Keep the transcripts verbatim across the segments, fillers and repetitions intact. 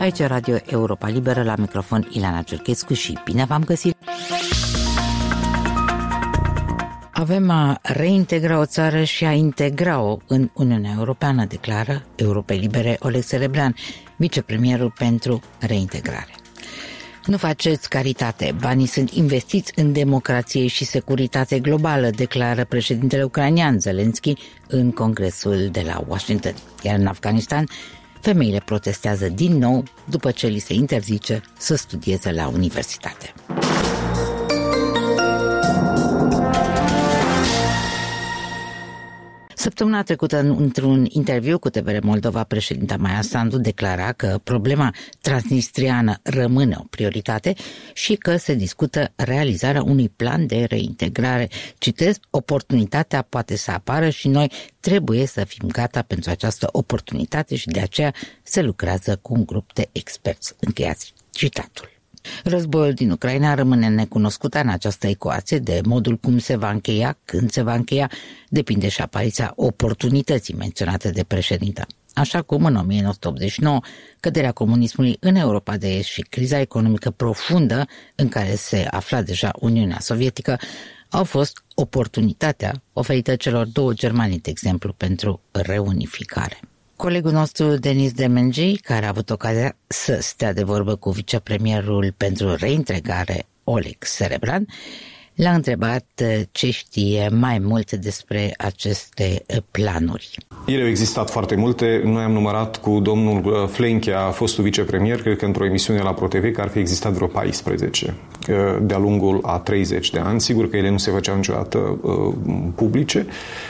Aici Radio Europa Liberă, la microfon Ileana Cerchescu și bine v-am găsit! Avem a reintegra o țară și a integra-o în Uniunea Europeană, declară Europei Libere Oleg Serebrean, vicepremierul pentru reintegrare. Nu faceți caritate, banii sunt investiți în democrație și securitate globală, declară președintele ucrainean Zelensky în congresul de la Washington. Iar în Afganistan, femeile protestează din nou după ce li se interzice să studieze la universitate. Săptămâna trecută, într-un interviu cu T V R Moldova, președinta Maia Sandu declara că problema transnistriană rămâne o prioritate și că se discută realizarea unui plan de reintegrare. Citez, oportunitatea poate să apară și noi trebuie să fim gata pentru această oportunitate și de aceea se lucrează cu un grup de experți. Încheiați citatul. Războiul din Ucraina rămâne necunoscut în această ecuație, de modul cum se va încheia, când se va încheia, depinde și apariția oportunității menționate de președintă. Așa cum în o mie nouă sute optzeci și nouă, căderea comunismului în Europa de Est și criza economică profundă în care se afla deja Uniunea Sovietică au fost oportunitatea oferită celor două Germanii, de exemplu, pentru reunificare. Colegul nostru, Denis Demengi, care a avut ocazia să stea de vorbă cu vicepremierul pentru reintegrare, Oleg Serebrean, l-a întrebat ce știe mai multe despre aceste planuri. Ele au existat foarte multe. Noi am numărat cu domnul Flenchea, fostul vicepremier, cred că într-o emisiune la ProTV, că ar fi existat vreo paisprezece de-a lungul a treizeci de ani. Sigur că ele nu se făceau niciodată uh, publice.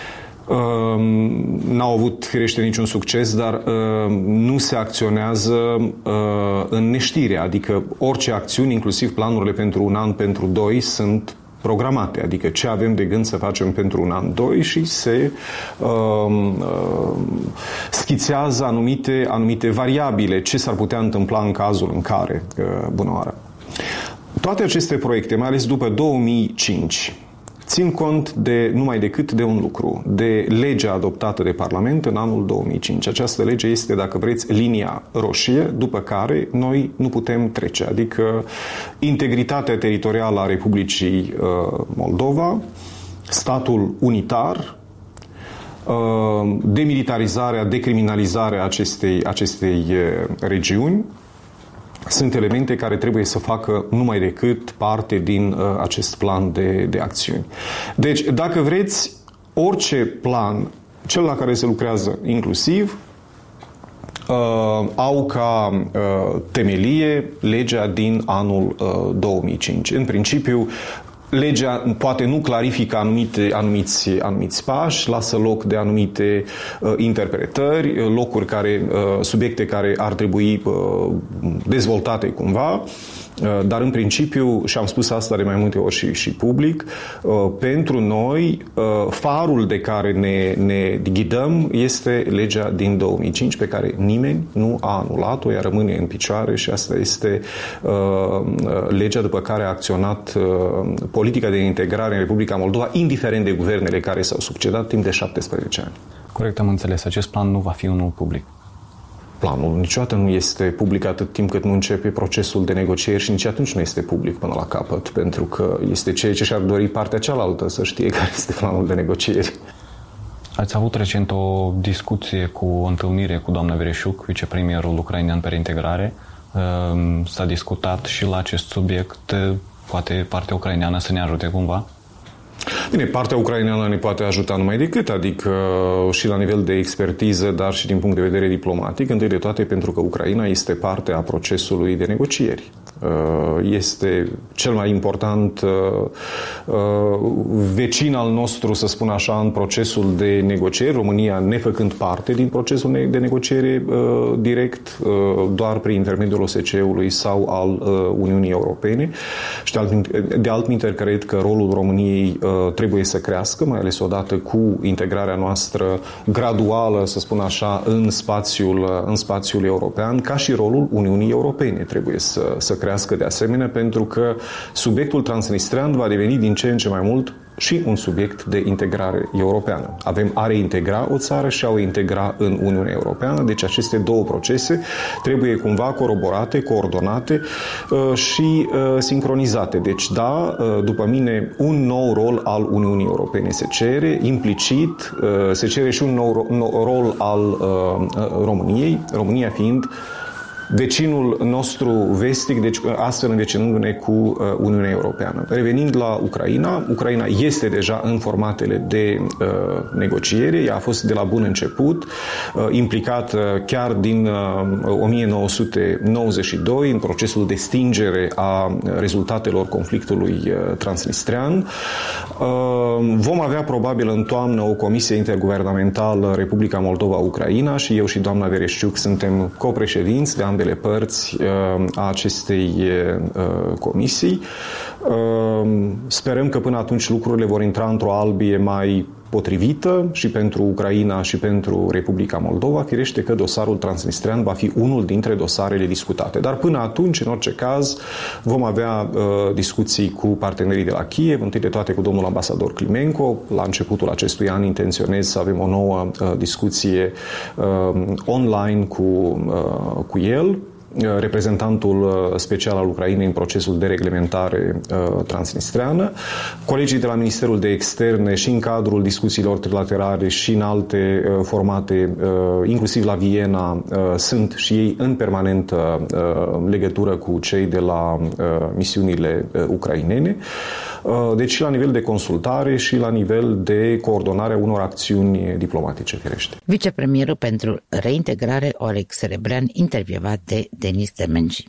Uh, n-au avut, firește, niciun succes, dar uh, nu se acționează uh, în neștire, adică orice acțiuni, inclusiv planurile pentru un an, pentru doi, sunt programate, adică ce avem de gând să facem pentru un an, doi și se uh, uh, schițează anumite, anumite variabile, ce s-ar putea întâmpla în cazul în care, uh, bună oară. Toate aceste proiecte, mai ales după două mii cinci, țin cont de numai decât de un lucru, de legea adoptată de Parlament în anul două mii cinci. Această lege este, dacă vreți, linia roșie, după care noi nu putem trece, adică integritatea teritorială a Republicii uh, Moldova, statul unitar, uh, demilitarizarea, decriminalizarea acestei, acestei uh, regiuni, sunt elemente care trebuie să facă numai decât parte din uh, acest plan de, de acțiuni. Deci, dacă vreți, orice plan, cel la care se lucrează inclusiv, uh, au ca uh, temelie legea din anul uh, două mii cinci. În principiu, legea poate nu clarifică anumite, anumiți, anumiți pași, lasă loc de anumite uh, interpretări, locuri care, uh, subiecte care ar trebui uh, dezvoltate cumva, uh, dar în principiu, și am spus asta de mai multe ori și, și public, uh, pentru noi uh, farul de care ne, ne ghidăm este legea din două mii cinci, pe care nimeni nu a anulat-o, ea rămâne în picioare și asta este uh, legea după care a acționat uh, politica de integrare în Republica Moldova, indiferent de guvernele care s-au succedat timp de șaptesprezece ani. Corect, am înțeles. Acest plan nu va fi unul public. Planul niciodată nu este public atât timp cât nu începe procesul de negocieri și nici atunci nu este public până la capăt, pentru că este ceea ce și-ar dori partea cealaltă să știe care este planul de negocieri. Ați avut recent o discuție cu o întâlnire cu doamna Vereșuc, vicepremierul ucrainean pe reintegrare. S-a discutat și la acest subiect. Poate partea ucraineană să ne ajute cumva? Bine, partea ucraineană ne poate ajuta numai decât, adică și la nivel de expertiză, dar și din punct de vedere diplomatic, întâi de toate pentru că Ucraina este parte a procesului de negocieri. Este cel mai important vecin al nostru, să spun așa, în procesul de negocieri, România nefăcând parte din procesul de negociere direct, doar prin intermediul O S C E-ului sau al Uniunii Europene. Și de altminteri, cred că rolul României trebuie să crească, mai ales odată cu integrarea noastră graduală, să spun așa, în spațiul, în spațiul european, ca și rolul Uniunii Europene trebuie să, să crească de asemenea, pentru că subiectul transnistrean va deveni din ce în ce mai mult și un subiect de integrare europeană. Avem a reintegra o țară și a o integra în Uniunea Europeană, deci aceste două procese trebuie cumva coroborate, coordonate și sincronizate. Deci da, după mine, un nou rol al Uniunii Europene se cere, implicit se cere și un nou rol al României, România fiind vecinul nostru vestic, deci astfel învecinându-ne cu Uniunea Europeană. Revenind la Ucraina, Ucraina este deja în formatele de uh, negociere, ea a fost de la bun început uh, implicat uh, chiar din uh, o mie nouă sute nouăzeci și doi în procesul de stingere a rezultatelor conflictului uh, transnistrean. Uh, vom avea probabil în toamnă o comisie interguvernamentală Republica Moldova-Ucraina și eu și doamna Vereșciuc suntem copreședinți de ambele părți a acestei comisii. Sperăm că până atunci lucrurile vor intra într-o albie mai potrivită și pentru Ucraina și pentru Republica Moldova. Firește că dosarul transnistrean va fi unul dintre dosarele discutate. Dar până atunci, în orice caz, vom avea uh, discuții cu partenerii de la Kiev, întâi de toate cu domnul ambasador Climenco. La începutul acestui an intenționez să avem o nouă uh, discuție uh, online cu, uh, cu el, reprezentantul special al Ucrainei în procesul de reglementare uh, transnistreană. Colegii de la Ministerul de Externe și în cadrul discuțiilor trilaterale și în alte uh, formate, uh, inclusiv la Viena, uh, sunt și ei în permanentă uh, legătură cu cei de la uh, misiunile uh, ucrainene. Uh, deci și la nivel de consultare și la nivel de coordonare a unor acțiuni diplomatice, firește. Vicepremierul pentru reintegrare, Oleg Serebrean, intervievat de Denis Demenci.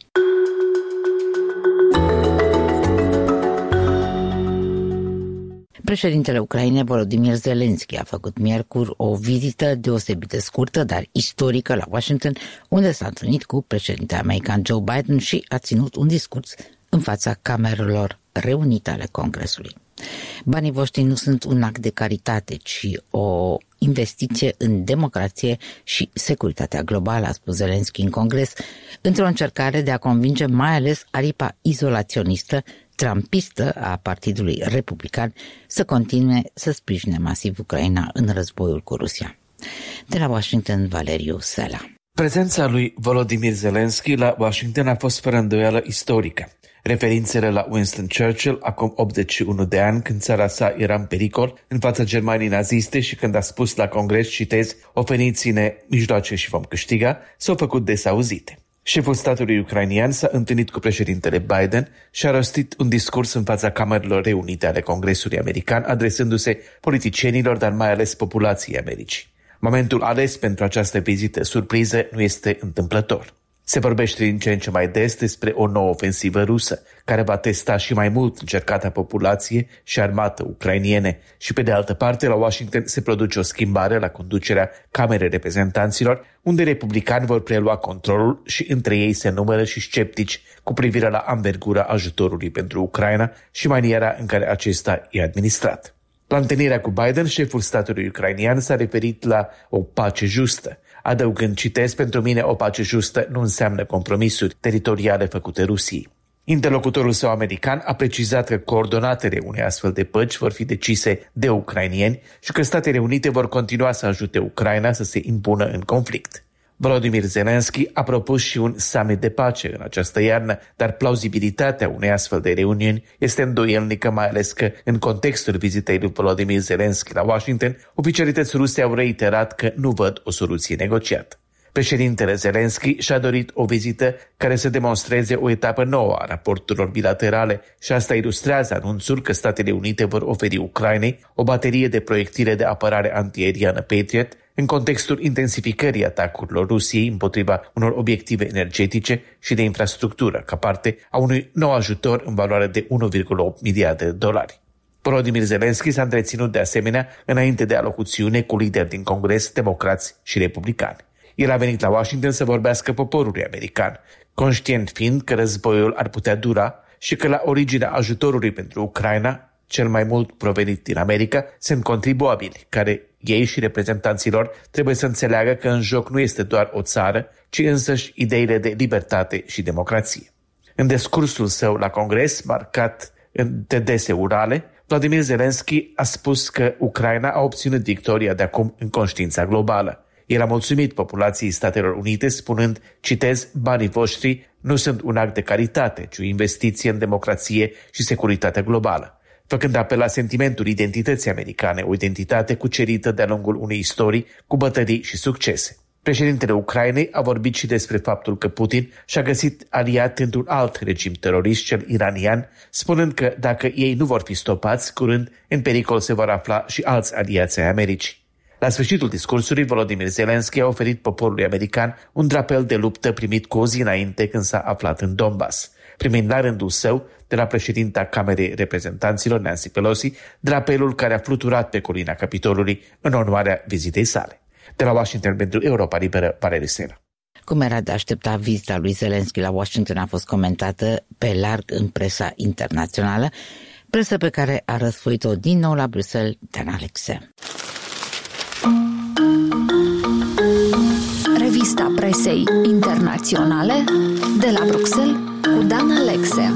Președintele Ucrainei, Volodymyr Zelensky, a făcut miercuri o vizită deosebit de scurtă, dar istorică la Washington, unde s-a întâlnit cu președintele american Joe Biden și a ținut un discurs în fața camerelor reunite ale Congresului. Banii voștri nu sunt un act de caritate, ci o investiție în democrație și securitatea globală, a spus Zelensky în Congres, într-o încercare de a convinge mai ales aripa izolaționistă, trumpistă a Partidului Republican să continue să sprijine masiv Ucraina în războiul cu Rusia. De la Washington, Valeriu Sela. Prezența lui Volodymyr Zelensky la Washington a fost fără îndoială istorică. Referințele la Winston Churchill, acum optzeci și unu de ani, când țara sa era în pericol în fața Germaniei naziste și când a spus la Congres, citez, oferiți-ne mijloace și vom câștiga, s-au făcut des auzite. Șeful statului ucrainian s-a întâlnit cu președintele Biden și a rostit un discurs în fața camerelor reunite ale Congresului american, adresându-se politicienilor, dar mai ales populației Americii. Momentul ales pentru această vizită surpriză nu este întâmplător. Se vorbește din ce în ce mai des despre o nouă ofensivă rusă, care va testa și mai mult încercata populație și armată ucrainiene. Și pe de altă parte, la Washington se produce o schimbare la conducerea Camerei Reprezentanților, unde republicani vor prelua controlul și între ei se numără și sceptici cu privire la anvergura ajutorului pentru Ucraina și maniera în care acesta e administrat. La întâlnirea cu Biden, șeful statului ucrainian s-a referit la o pace justă, adăugând, citez, pentru mine o pace justă nu înseamnă compromisuri teritoriale făcute Rusiei. Interlocutorul său american a precizat că coordonatele unei astfel de păci vor fi decise de ucrainieni și că Statele Unite vor continua să ajute Ucraina să se impună în conflict. Volodymyr Zelensky a propus și un summit de pace în această iarnă, dar plauzibilitatea unei astfel de reuniuni este îndoielnică, mai ales că, în contextul vizitei lui Volodymyr Zelensky la Washington, oficialități ruse au reiterat că nu văd o soluție negociată. Președintele Zelensky și-a dorit o vizită care să demonstreze o etapă nouă a raporturilor bilaterale și asta ilustrează anunțul că Statele Unite vor oferi Ucrainei o baterie de proiectile de apărare antiaeriană Patriot în contextul intensificării atacurilor Rusiei împotriva unor obiective energetice și de infrastructură, ca parte a unui nou ajutor în valoare de unu virgulă opt miliarde de dolari. Volodymyr Zelensky s-a întreținut de asemenea înainte de alocuțiune cu lideri din Congres, democrați și republicani. El a venit la Washington să vorbească poporului american, conștient fiind că războiul ar putea dura și că la originea ajutorului pentru Ucraina, cel mai mult provenit din America, sunt contribuabili, care ei și reprezentanților trebuie să înțeleagă că în joc nu este doar o țară, ci însăși ideile de libertate și democrație. În discursul său la Congres, marcat de dese urale, Volodymyr Zelensky a spus că Ucraina a obținut victoria de acum în conștiința globală. El a mulțumit populației Statelor Unite spunând, citez, banii voștri nu sunt un act de caritate, ci o investiție în democrație și securitatea globală, făcând apel la sentimentul identității americane, o identitate cucerită de-a lungul unei istorii cu bătălii și succese. Președintele Ucrainei a vorbit și despre faptul că Putin și-a găsit aliat într-un alt regim terorist, cel iranian, spunând că dacă ei nu vor fi stopați, curând în pericol se vor afla și alți aliați ai Americii. La sfârșitul discursului, Volodymyr Zelensky a oferit poporului american un drapel de luptă primit cu o zi înainte când s-a aflat în Donbass, primind la rândul său, de la președinta Camerei Reprezentanților, Nancy Pelosi, drapelul care a fluturat pe colina Capitolului în onoarea vizitei sale. De la Washington pentru Europa Liberă, Valery Sena. Cum era de aștepta, vizita lui Zelensky la Washington a fost comentată pe larg în presa internațională, presă pe care a răsfoit-o din nou la Bruxelles Dan Alexe. Revista presei internaționale de la Bruxelles cu Dan Alexe.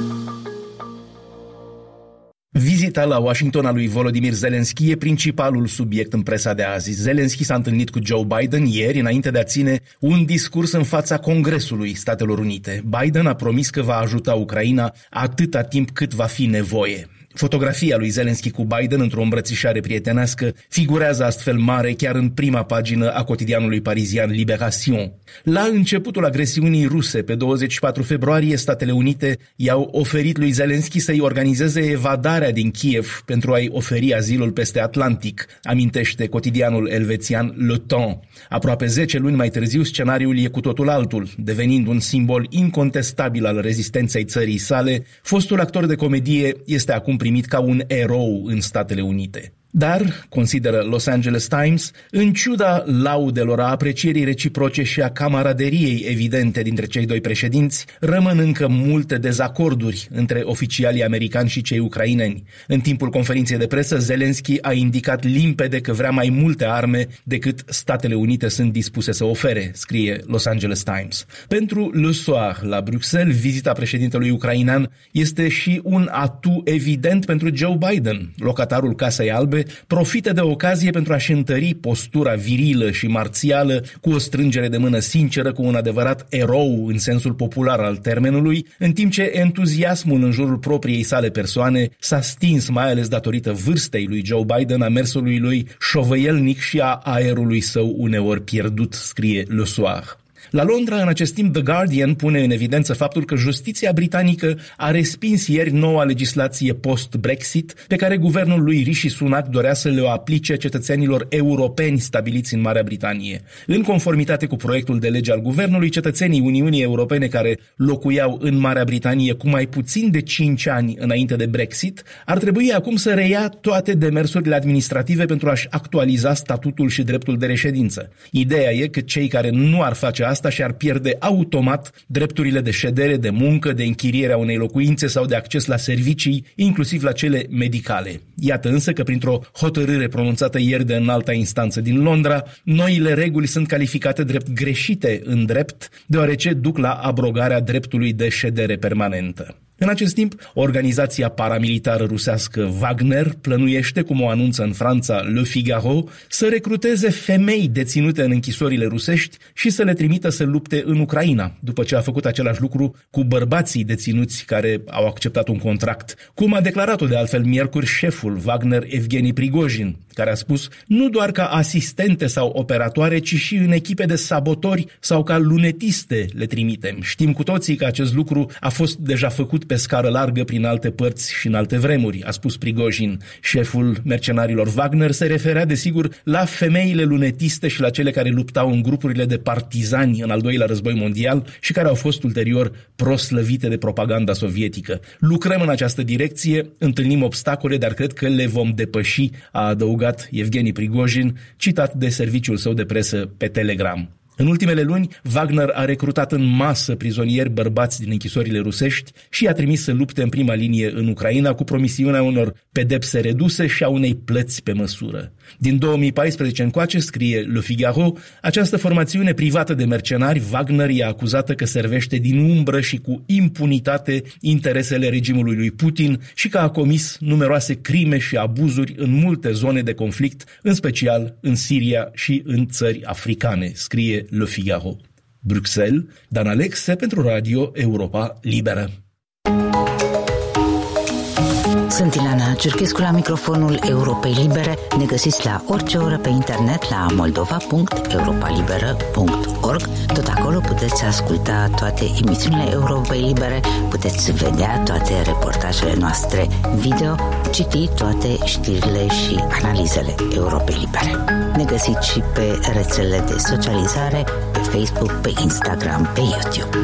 Vizita la Washington a lui Volodymyr Zelensky e principalul subiect în presa de azi. Zelensky s-a întâlnit cu Joe Biden ieri înainte de a ține un discurs în fața Congresului Statelor Unite. Biden a promis că va ajuta Ucraina atâta timp cât va fi nevoie. Fotografia lui Zelensky cu Biden într-o îmbrățișare prietenească figurează astfel mare chiar în prima pagină a cotidianului parizian Libération. La începutul agresiunii ruse, pe douăzeci și patru februarie, Statele Unite i-au oferit lui Zelensky să-i organizeze evadarea din Kiev pentru a-i oferi azilul peste Atlantic, amintește cotidianul elvețian Le Temps. Aproape zece luni mai târziu, scenariul e cu totul altul. Devenind un simbol incontestabil al rezistenței țării sale, fostul actor de comedie este acum primit ca un erou în Statele Unite. Dar, consideră Los Angeles Times, în ciuda laudelor, a aprecierii reciproce și a camaraderiei evidente dintre cei doi președinți, rămân încă multe dezacorduri între oficialii americani și cei ucraineni. În timpul conferinței de presă, Zelensky a indicat limpede că vrea mai multe arme decât Statele Unite sunt dispuse să ofere, scrie Los Angeles Times. Pentru Le Soir, la Bruxelles, vizita președintelui ucrainean este și un atu evident pentru Joe Biden. Locatarul Casei Albe profită de ocazie pentru a-și întări postura virilă și marțială cu o strângere de mână sinceră cu un adevărat erou în sensul popular al termenului, în timp ce entuziasmul în jurul propriei sale persoane s-a stins, mai ales datorită vârstei lui Joe Biden, a mersului lui șovăielnic și a aerului său uneori pierdut, scrie Le Soir. La Londra, în acest timp, The Guardian pune în evidență faptul că justiția britanică a respins ieri noua legislație post-Brexit pe care guvernul lui Rishi Sunak dorea să le o aplice cetățenilor europeni stabiliți în Marea Britanie. În conformitate cu proiectul de lege al guvernului, cetățenii Uniunii Europene care locuiau în Marea Britanie cu mai puțin de cinci ani înainte de Brexit ar trebui acum să reia toate demersurile administrative pentru a-și actualiza statutul și dreptul de reședință. Ideea e că cei care nu ar face asta și-ar pierde automat drepturile de ședere, de muncă, de închirierea unei locuințe sau de acces la servicii, inclusiv la cele medicale. Iată însă că printr-o hotărâre pronunțată ieri de înalta instanță din Londra, noile reguli sunt calificate drept greșite în drept, deoarece duc la abrogarea dreptului de ședere permanentă. În acest timp, organizația paramilitară rusească Wagner plănuiește, cum o anunță în Franța Le Figaro, să recruteze femei deținute în închisorile rusești și să le trimită să lupte în Ucraina, după ce a făcut același lucru cu bărbații deținuți care au acceptat un contract, cum a declarat-o de altfel miercuri șeful Wagner Evgeni Prigojin, care a spus nu doar ca asistente sau operatoare, ci și în echipe de sabotori sau ca lunetiste le trimitem. Știm cu toții că acest lucru a fost deja făcut pe scară largă prin alte părți și în alte vremuri, a spus Prigojin. Șeful mercenarilor Wagner se referea desigur la femeile lunetiste și la cele care luptau în grupurile de partizani în al doilea război mondial și care au fost ulterior proslăvite de propaganda sovietică. Lucrăm în această direcție, întâlnim obstacole, dar cred că le vom depăși, a adăugat Evgeni Prigojin, citat de serviciul său de presă pe Telegram. În ultimele luni, Wagner a recrutat în masă prizonieri bărbați din închisorile rusești și i-a trimis să lupte în prima linie în Ucraina cu promisiunea unor pedepse reduse și a unei plăți pe măsură. Din două mii paisprezece încoace, scrie Le Figaro, această formațiune privată de mercenari, Wagner i-a acuzată că servește din umbră și cu impunitate interesele regimului lui Putin și că a comis numeroase crime și abuzuri în multe zone de conflict, în special în Siria și în țări africane, scrie Le Figaro. Bruxelles, Dan Alexe pentru Radio Europa Liberă. Sunt Ilana Cerchescu la microfonul Europei Libere. Ne găsiți la orice oră pe internet la moldova punct europa liberă punct org. Tot acolo puteți asculta toate emisiunile Europei Libere, puteți vedea toate reportajele noastre video, citi toate știrile și analizele Europei Libere. Ne găsiți și pe rețelele de socializare, pe Facebook, pe Instagram, pe YouTube.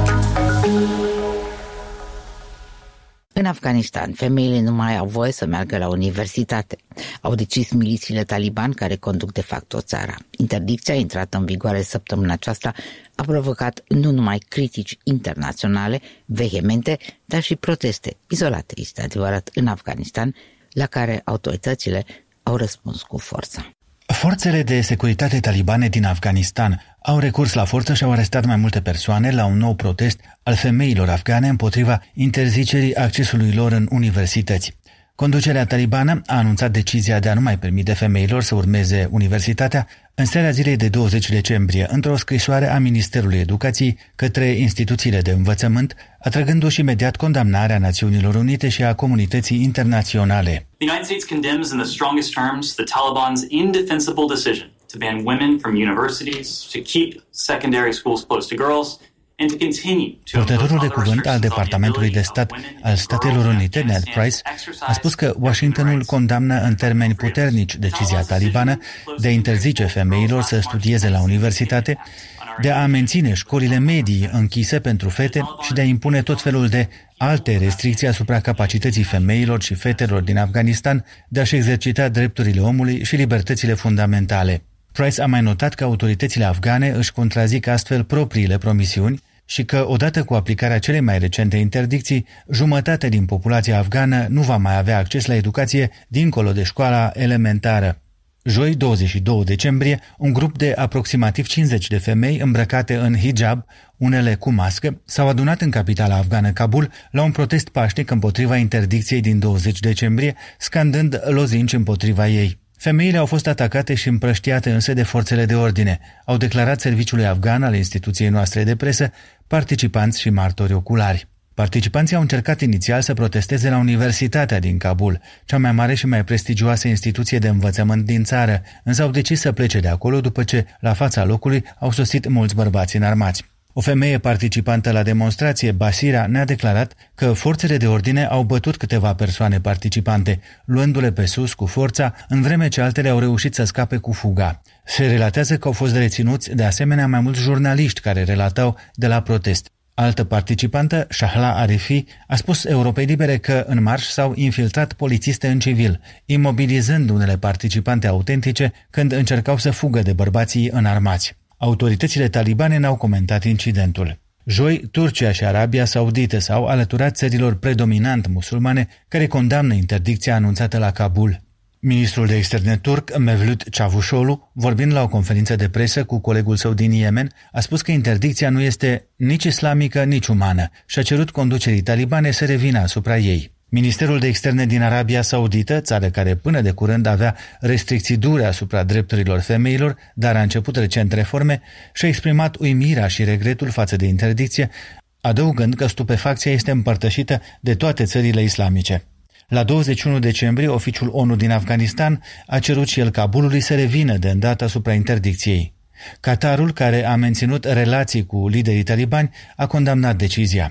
În Afganistan, femeile nu mai au voie să meargă la universitate. Au decis milițiile taliban care conduc de facto țara. Interdicția, intrată în vigoare săptămâna aceasta, a provocat nu numai critici internaționale vehemente, dar și proteste izolate, este adevărat, în Afganistan, la care autoritățile au răspuns cu forță. Forțele de securitate talibane din Afganistan au recurs la forță și au arestat mai multe persoane la un nou protest al femeilor afgane împotriva interzicerii accesului lor în universități. Conducerea talibană a anunțat decizia de a nu mai permite femeilor să urmeze universitatea în seara zilei de douăzeci decembrie, într-o scrisoare a Ministerului Educației către instituțiile de învățământ, atrăgându-și imediat condamnarea Națiunilor Unite și a comunității internaționale. The United States condemns in the strongest terms the Taliban's indefensible decision to ban women from universities, to keep secondary schools closed to girls, and to continue to Purtătorul de cuvânt al Departamentului de Stat al Statelor Unite, Ned Price, a spus că Washingtonul condamnă în termeni puternici decizia talibană de a interzice femeilor să studieze la universitate, de a menține școlile medii închise pentru fete și de a impune tot felul de alte restricții asupra capacității femeilor și fetelor din Afganistan de a-și exercita drepturile omului și libertățile fundamentale. Price a mai notat că autoritățile afgane își contrazic astfel propriile promisiuni și că, odată cu aplicarea celei mai recente interdicții, jumătate din populația afgană nu va mai avea acces la educație dincolo de școala elementară. Joi, douăzeci și doi decembrie, un grup de aproximativ cincizeci de femei îmbrăcate în hijab, unele cu mască, s-au adunat în capitala afgană Kabul la un protest pașnic împotriva interdicției din douăzeci decembrie, scandând lozinci împotriva ei. Femeile au fost atacate și împrăștiate însă de forțele de ordine, au declarat serviciului afgan al instituției noastre de presă participanți și martori oculari. Participanții au încercat inițial să protesteze la Universitatea din Kabul, cea mai mare și mai prestigioasă instituție de învățământ din țară, însă au decis să plece de acolo după ce, la fața locului, au sosit mulți bărbați înarmați. O femeie participantă la demonstrație, Basira, ne-a declarat că forțele de ordine au bătut câteva persoane participante, luându-le pe sus cu forța, în vreme ce altele au reușit să scape cu fuga. Se relatează că au fost reținuți de asemenea mai mulți jurnaliști care relatau de la protest. Altă participantă, Shahla Arifi, a spus Europei Libere că în marș s-au infiltrat polițiste în civil, imobilizând unele participante autentice când încercau să fugă de bărbații înarmați. Autoritățile talibane n-au comentat incidentul. Joi, Turcia și Arabia Saudită s-au alăturat țărilor predominant musulmane care condamnă interdicția anunțată la Kabul. Ministrul de externe turc, Mevlut Çavuşoğlu, vorbind la o conferință de presă cu colegul său din Yemen, a spus că interdicția nu este nici islamică, nici umană și a cerut conducerii talibane să revină asupra ei. Ministerul de externe din Arabia Saudită, țară care până de curând avea restricții dure asupra drepturilor femeilor, dar a început recent reforme, și-a exprimat uimirea și regretul față de interdicție, adăugând că stupefacția este împărtășită de toate țările islamice. La douăzeci și unu decembrie, oficiul O N U din Afganistan a cerut și el Kabulului să revină de îndată asupra interdicției. Qatarul, care a menținut relații cu liderii talibani, a condamnat decizia.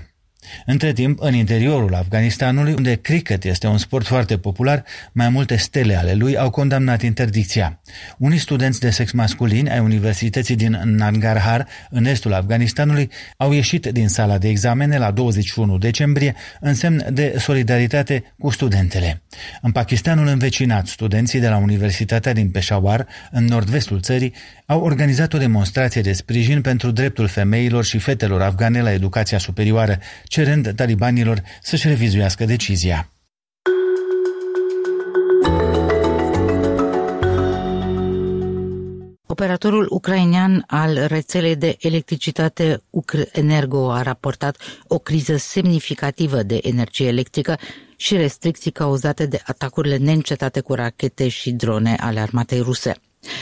Între timp, în interiorul Afganistanului, unde cricket este un sport foarte popular, mai multe stele ale lui au condamnat interdicția. Unii studenți de sex masculin ai Universității din Nangarhar, în estul Afganistanului, au ieșit din sala de examene la douăzeci și unu decembrie în semn de solidaritate cu studentele. În Pakistanul învecinat, studenții de la Universitatea din Peshawar, în nord-vestul țării, au organizat o demonstrație de sprijin pentru dreptul femeilor și fetelor afgane la educația superioară, cerând talibanilor să-și revizuiască decizia. Operatorul ucrainean al rețelei de electricitate Ukrenergo a raportat o criză semnificativă de energie electrică și restricții cauzate de atacurile neîncetate cu rachete și drone ale armatei ruse.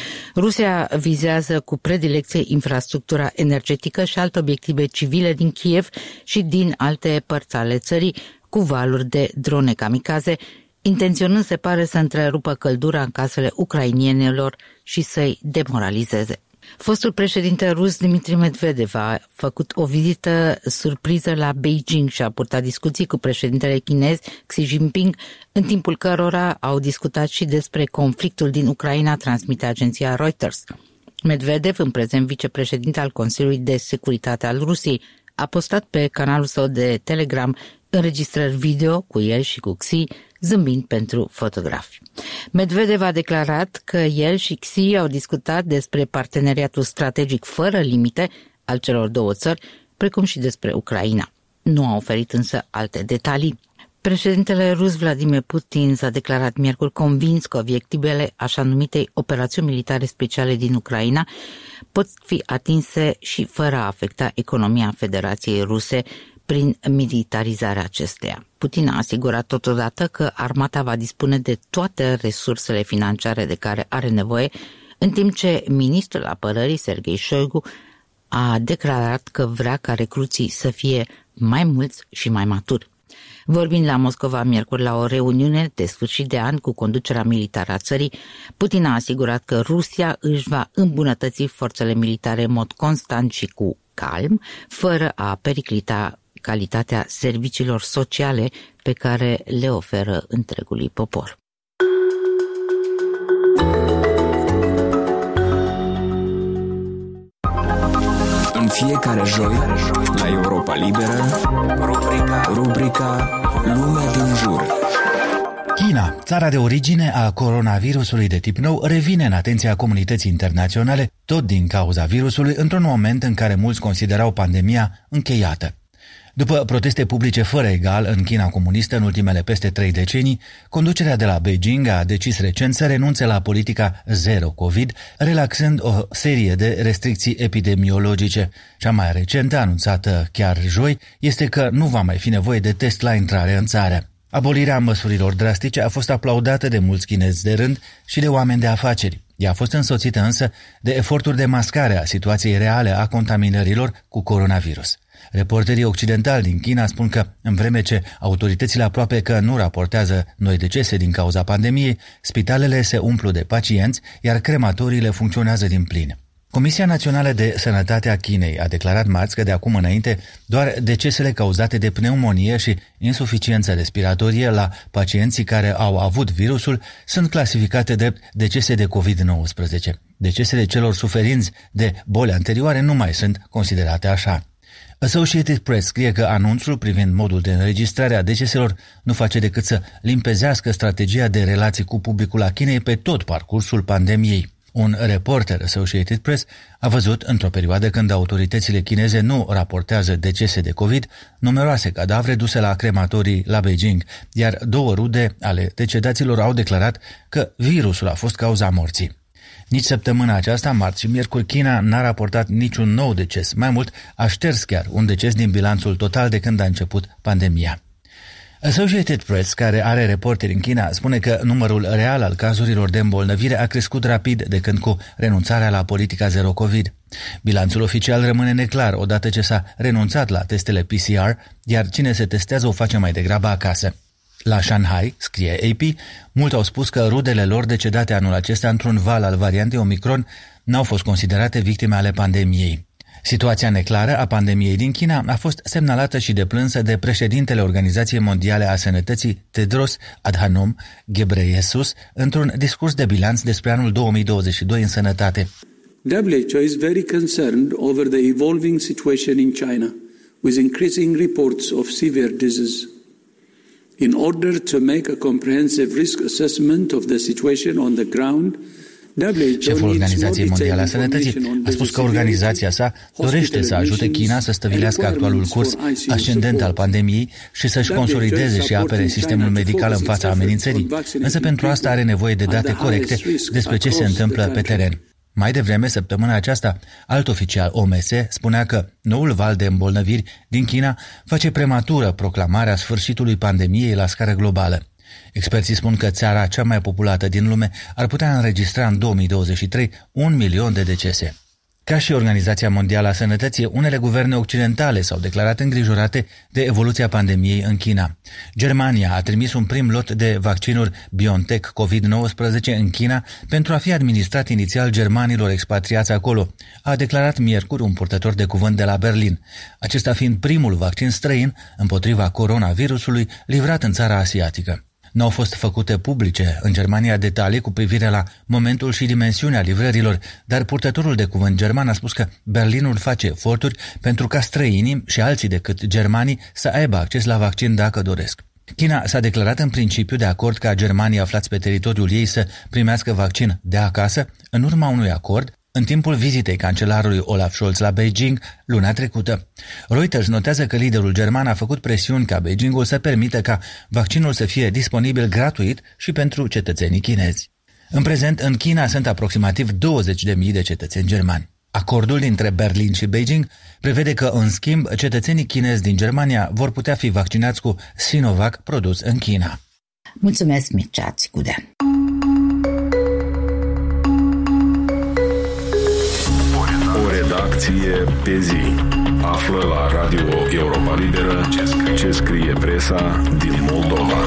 Rusia vizează cu predilecție infrastructura energetică și alte obiective civile din Kiev și din alte părți ale țării cu valuri de drone kamikaze, intenționând, se pare, să întrerupă căldura în casele ucrainienilor și să-i demoralizeze. Fostul președinte rus Dmitry Medvedev a făcut o vizită surpriză la Beijing și a purtat discuții cu președintele chinez Xi Jinping, în timpul cărora au discutat și despre conflictul din Ucraina, transmite agenția Reuters. Medvedev, în prezent vicepreședinte al Consiliului de Securitate al Rusiei, a postat pe canalul său de Telegram înregistrări video cu el și cu Xi, zâmbind pentru fotografi. Medvedev a declarat că el și Xi au discutat despre parteneriatul strategic fără limite al celor două țări, precum și despre Ucraina. Nu a oferit însă alte detalii. Președintele rus Vladimir Putin s-a declarat miercuri convins că obiectivele așa numitei operațiuni militare speciale din Ucraina pot fi atinse și fără a afecta economia Federației Ruse prin militarizarea acesteia. Putin a asigurat totodată că armata va dispune de toate resursele financiare de care are nevoie, în timp ce ministrul apărării Sergei Shoigu a declarat că vrea ca recruții să fie mai mulți și mai maturi. Vorbind la Moscova miercuri la o reuniune de sfârșit de an cu conducerea militară a țării, Putin a asigurat că Rusia își va îmbunătăți forțele militare în mod constant și cu calm, fără a periclita calitatea serviciilor sociale pe care le oferă întregului popor. În fiecare joi, la Europa Liberă, rubrica, rubrica Lumea din jur. China, țara de origine a coronavirusului de tip nou, revine în atenția comunității internaționale, tot din cauza virusului, într-un moment în care mulți considerau pandemia încheiată. După proteste publice fără egal în China comunistă în ultimele peste trei decenii, conducerea de la Beijing a decis recent să renunțe la politica zero COVID, relaxând o serie de restricții epidemiologice. Cea mai recentă, anunțată chiar joi, este că nu va mai fi nevoie de test la intrare în țară. Abolirea măsurilor drastice a fost aplaudată de mulți chinezi de rând și de oameni de afaceri. Ea a fost însoțită însă de eforturi de mascare a situației reale a contaminărilor cu coronavirus. Reporterii occidentali din China spun că, în vreme ce autoritățile aproape că nu raportează noi decese din cauza pandemiei, spitalele se umplu de pacienți, iar crematoriile funcționează din plin. Comisia Națională de Sănătate a Chinei a declarat marți că de acum înainte doar decesele cauzate de pneumonie și insuficiență respiratorie la pacienții care au avut virusul sunt clasificate drept decese de covid nouăsprezece. Decesele celor suferinți de boli anterioare nu mai sunt considerate așa. Associated Press scrie că anunțul privind modul de înregistrare a deceselor nu face decât să limpezească strategia de relații cu publicul a Chinei pe tot parcursul pandemiei. Un reporter Associated Press a văzut, într-o perioadă când autoritățile chineze nu raportează decese de COVID, numeroase cadavre duse la crematorii la Beijing, iar două rude ale decedaților au declarat că virusul a fost cauza morții. Nici săptămâna aceasta, marți și miercuri, China n-a raportat niciun nou deces. Mai mult, a șters chiar un deces din bilanțul total de când a început pandemia. Associated Press, care are reporteri în China, spune că numărul real al cazurilor de îmbolnăvire a crescut rapid de când cu renunțarea la politica zero COVID. Bilanțul oficial rămâne neclar odată ce s-a renunțat la testele P C R, iar cine se testează o face mai degrabă acasă. La Shanghai, scrie A P, mulți au spus că rudele lor decedate anul acesta într-un val al variantei Omicron n-au fost considerate victime ale pandemiei. Situația neclară a pandemiei din China a fost semnalată și deplânsă de președintele Organizației Mondiale a Sănătății, Tedros Adhanom Ghebreyesus, într-un discurs de bilanț despre anul două mii douăzeci și doi în sănătate. W H O is very concerned over the evolving situation in China, with increasing reports of severe disease. In order to make a comprehensive risk assessment of the situation on the ground, Șeful Organizației Mondiale a Sănătății a spus că organizația sa dorește să ajute China să stăvilească actualul curs ascendent al pandemiei și să-și consolideze și apere sistemul medical în fața amenințării, însă pentru asta are nevoie de date corecte despre ce se întâmplă pe teren. Mai devreme, săptămâna aceasta, alt oficial O M S spunea că noul val de îmbolnăviri din China face prematură proclamarea sfârșitului pandemiei la scară globală. Experții spun că țara cea mai populată din lume ar putea înregistra în două mii douăzeci și trei un milion de decese. Ca și Organizația Mondială a Sănătății, unele guverne occidentale s-au declarat îngrijorate de evoluția pandemiei în China. Germania a trimis un prim lot de vaccinuri BioNTech covid nouăsprezece în China pentru a fi administrat inițial germanilor expatriați acolo, a declarat miercuri un purtător de cuvânt de la Berlin, acesta fiind primul vaccin străin împotriva coronavirusului livrat în țara asiatică. Nu au fost făcute publice în Germania detalii cu privire la momentul și dimensiunea livrărilor, dar purtătorul de cuvânt german a spus că Berlinul face eforturi pentru ca străinii și alții decât germanii să aibă acces la vaccin dacă doresc. China s-a declarat în principiu de acord ca germanii aflați pe teritoriul ei să primească vaccin de acasă, în urma unui acord în timpul vizitei cancelarului Olaf Scholz la Beijing luna trecută. Reuters notează că liderul german a făcut presiuni ca Beijingul să permită ca vaccinul să fie disponibil gratuit și pentru cetățenii chinezi. În prezent, în China sunt aproximativ douăzeci de mii de cetățeni germani. Acordul dintre Berlin și Beijing prevede că, în schimb, cetățenii chinezi din Germania vor putea fi vaccinați cu Sinovac produs în China. Mulțumesc, Mircea Țicudea! Redacție pe zi. Află la Radio Europa Liberă ce scrie presa din Moldova.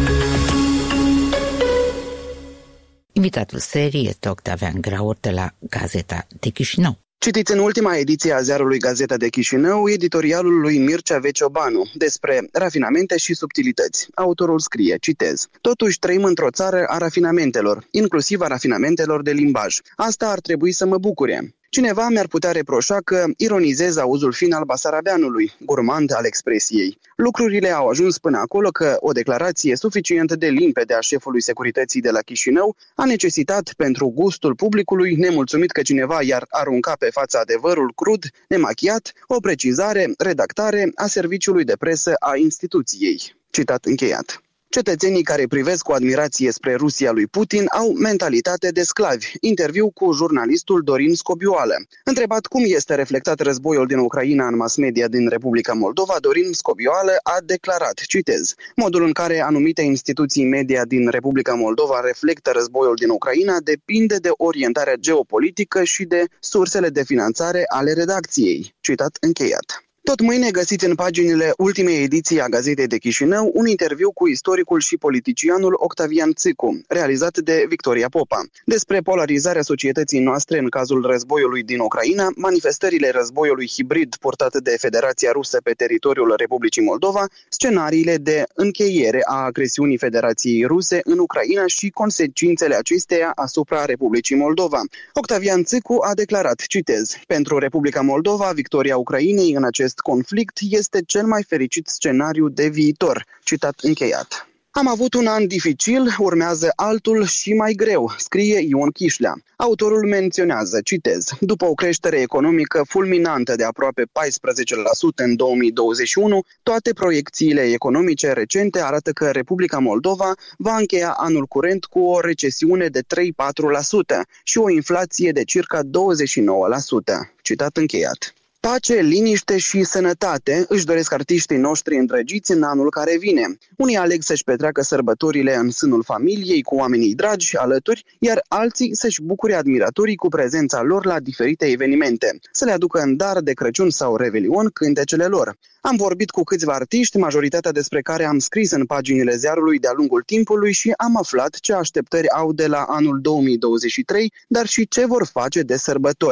Invitatul serii este Octavian Graur de la Gazeta de Chișinău. Citiți în ultima ediție a ziarului Gazeta de Chișinău editorialul lui Mircea Veciobanu despre rafinamente și subtilități. Autorul scrie, citez: "Totuși trăim într-o țară a rafinamentelor, inclusiv a rafinamentelor de limbaj. Asta ar trebui să mă bucure. Cineva mi-ar putea reproșa că ironizez auzul fin al basarabeanului, gurmand al expresiei. Lucrurile au ajuns până acolo că o declarație suficient de limpede a șefului securității de la Chișinău a necesitat, pentru gustul publicului, nemulțumit că cineva i-ar arunca pe fața adevărul crud, nemachiat, o precizare, redactare a serviciului de presă a instituției." Citat încheiat. Cetățenii care privesc cu admirație spre Rusia lui Putin au mentalitate de sclavi. Interviu cu jurnalistul Dorin Scobioală. Întrebat cum este reflectat războiul din Ucraina în mass media din Republica Moldova, Dorin Scobioală a declarat, citez: "Modul în care anumite instituții media din Republica Moldova reflectă războiul din Ucraina depinde de orientarea geopolitică și de sursele de finanțare ale redacției." Citat încheiat. Tot mâine găsiți în paginile ultimei ediții a Gazetei de Chișinău un interviu cu istoricul și politicianul Octavian Țicu, realizat de Victoria Popa, despre polarizarea societății noastre în cazul războiului din Ucraina, manifestările războiului hibrid purtat de Federația Rusă pe teritoriul Republicii Moldova, scenariile de încheiere a agresiunii Federației Ruse în Ucraina și consecințele acesteia asupra Republicii Moldova. Octavian Țicu a declarat, citez: "Pentru Republica Moldova, victoria Ucrainei în acest conflict este cel mai fericit scenariu de viitor." Citat încheiat. Am avut un an dificil, urmează altul și mai greu, scrie Ion Chișlea. Autorul menționează, citez: "După o creștere economică fulminantă de aproape paisprezece la sută în două mii douăzeci și unu, toate proiecțiile economice recente arată că Republica Moldova va încheia anul curent cu o recesiune de trei-patru la sută și o inflație de circa douăzeci și nouă la sută. Citat încheiat. Pace, liniște și sănătate își doresc artiștii noștri îndrăgiți în anul care vine. Unii aleg să-și petreacă sărbătorile în sânul familiei, cu oamenii dragi alături, iar alții să-și bucure admiratorii cu prezența lor la diferite evenimente, să le aducă în dar de Crăciun sau Revelion cântecele lor. Am vorbit cu câțiva artiști, majoritatea despre care am scris în paginile ziarului de-a lungul timpului și am aflat ce așteptări au de la anul două mii douăzeci și trei, dar și ce vor face de sărbători.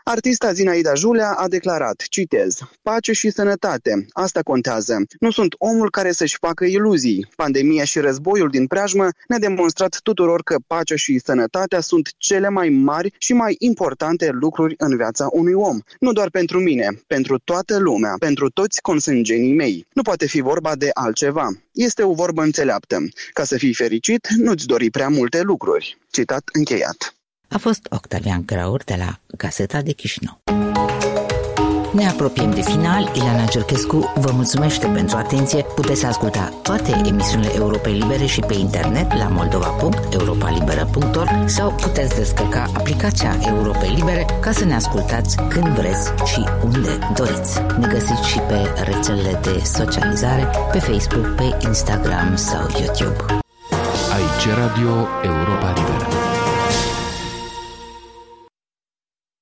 Artista Zinaida Julea a declarat, citez, pace și sănătate, asta contează. Nu sunt omul care să-și facă iluzii. Pandemia și războiul din preajmă ne-a demonstrat tuturor că pacea și sănătatea sunt cele mai mari și mai importante lucruri în viața unui om. Nu doar pentru mine, pentru toată lumea, pentru toți consângenii mei. Nu poate fi vorba de altceva. Este o vorbă înțeleaptă. Ca să fii fericit, nu-ți dori prea multe lucruri. Citat încheiat. A fost Octavian Graur de la Gazeta de Chișinău. Ne apropiem de final. Ileana Giurchescu vă mulțumește pentru atenție. Puteți asculta toate emisiunile Europei Libere și pe internet la moldova punct europa liberă punct org sau puteți descărca aplicația Europei Libere ca să ne ascultați când vreți și unde doriți. Ne găsiți și pe rețelele de socializare, pe Facebook, pe Instagram sau YouTube. Aici Radio Europa Liberă.